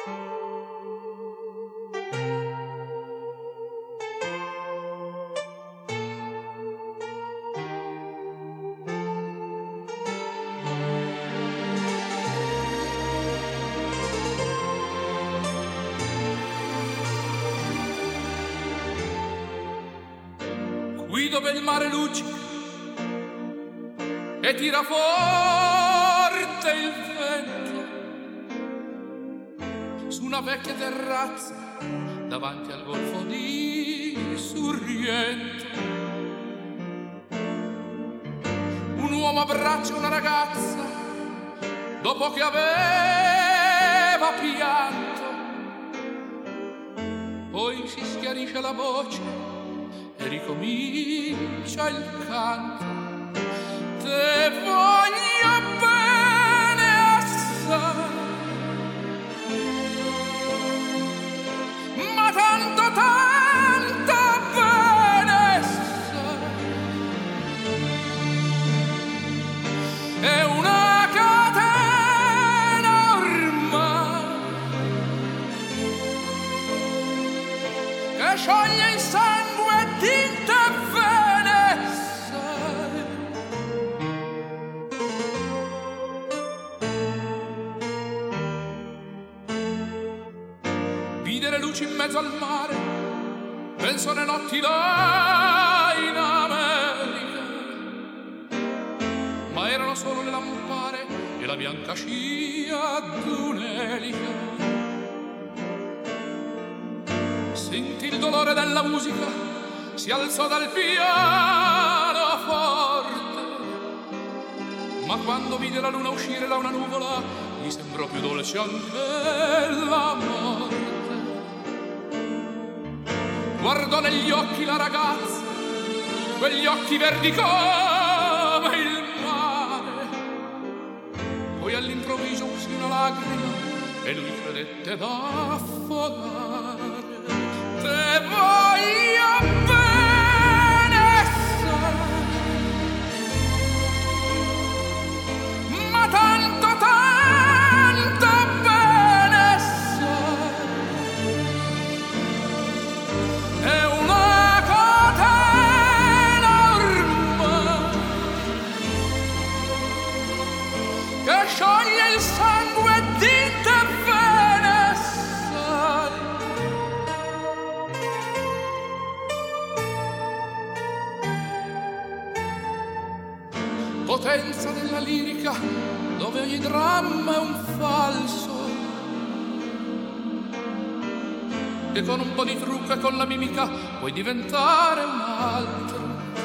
Qui dove il mare luccica e tira forte il vento, su una vecchia terrazza davanti al golfo di Sorrento, un uomo abbraccia una ragazza dopo che aveva pianto, poi si schiarisce la voce e ricomincia il canto. Te voglio bene assai, ma tanto bene sai. È una catena ormai che scioglie il sangue di te bene sai. Vide le luci in mezzo al mare, penso alle notti là in America, ma erano solo le lampare e la bianca scia d'un'elica. Sentì il dolore della musica, si alzò dal pianoforte, ma quando vide la luna uscire da una nuvola gli sembrò più dolce anche la morte. Guardò negli occhi la ragazza, quegli occhi verdi come il mare, poi all'improvviso uscì una lacrima e lui credette d'affogare. Te voglio bene sai, ma tanto bene sai. È una catena ormai che scioglie il sangue di te bene sai. Potenza della lirica dove ogni dramma è un falso, e con un po' di trucco e con la mimica puoi diventare un altro.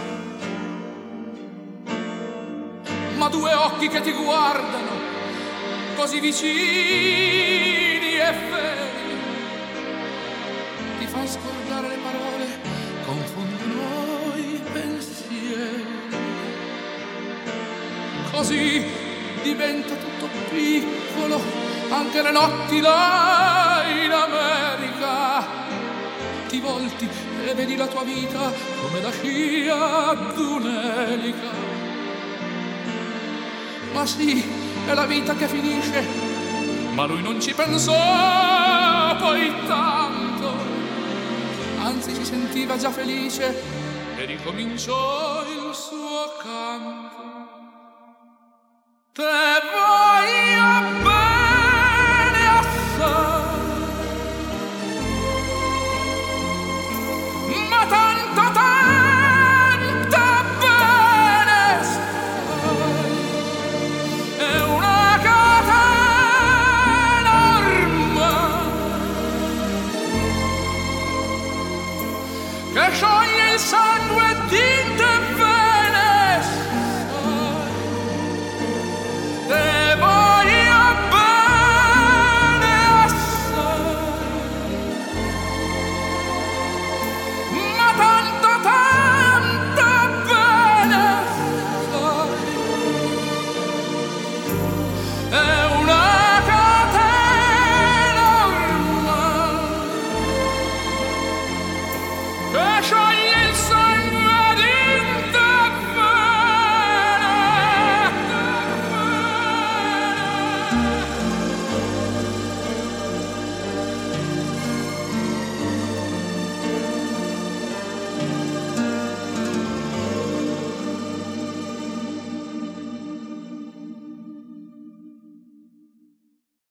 Ma due occhi che ti guardano così vicini e veri ti fai scordare le parole, confondono i pensieri. Così diventa tutto piccolo, anche le notti là in America. Ti volti e vedi la tua vita come la scia d'un'elica. Ma sì, è la vita che finisce, ma lui non ci pensò poi tanto. Anzi, si sentiva già felice e ricominciò il suo canto. Te voglio